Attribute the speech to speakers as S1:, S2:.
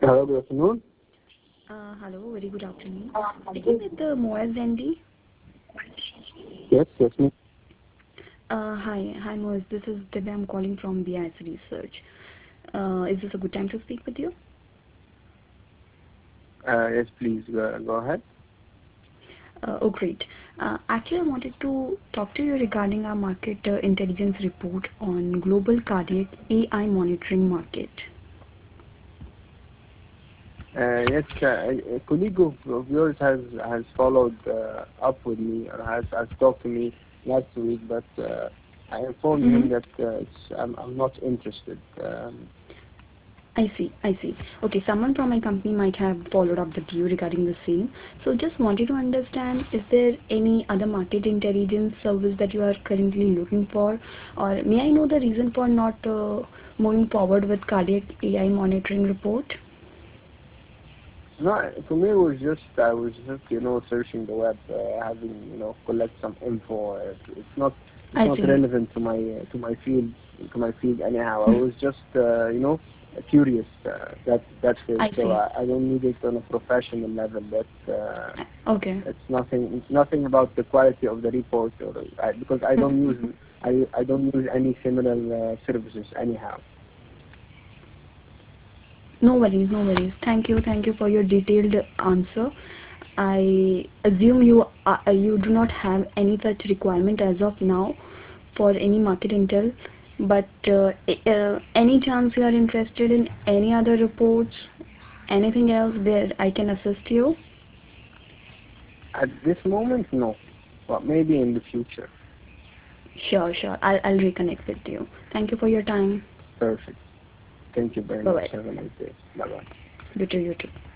S1: Hello, good afternoon.
S2: Hello, very good afternoon. Speaking with the Moaz Zendi.
S1: Yes, me.
S2: Hi Moaz. This is Divya. I'm calling from BIS Research. Is this a good time to speak with you?
S1: Yes, please go ahead.
S2: Oh, great. Actually, I wanted to talk to you regarding our market intelligence report on global cardiac AI monitoring market.
S1: Yes, a colleague of yours has followed up with me or has talked to me last week, but I informed
S2: Mm-hmm.
S1: him that I'm not interested.
S2: I see. Okay, someone from my company might have followed up with you regarding the same. So just wanted to understand, is there any other market intelligence service that you are currently looking for? Or may I know the reason for not moving forward with cardiac AI monitoring report?
S1: No, for me it was just I was just searching the web, having collect some info. It's
S2: I
S1: not
S2: see.
S1: relevant to my field anyhow. I was just curious. That's it.
S2: I
S1: So
S2: see.
S1: I don't need it on a professional level.
S2: Okay.
S1: It's nothing. It's nothing about the quality of the report because I don't use any similar services anyhow.
S2: No worries, no worries. Thank you for your detailed answer. I assume you do not have any such requirement as of now for any market intel, but any chance you are interested in any other reports, anything else where I can assist you?
S1: At this moment, no, but maybe in the future.
S2: Sure, sure. I'll reconnect with you. Thank you for your time.
S1: Perfect. Thank you very
S2: Bye
S1: much.
S2: bye.
S1: Have a nice day. Bye bye.
S2: You too, you too.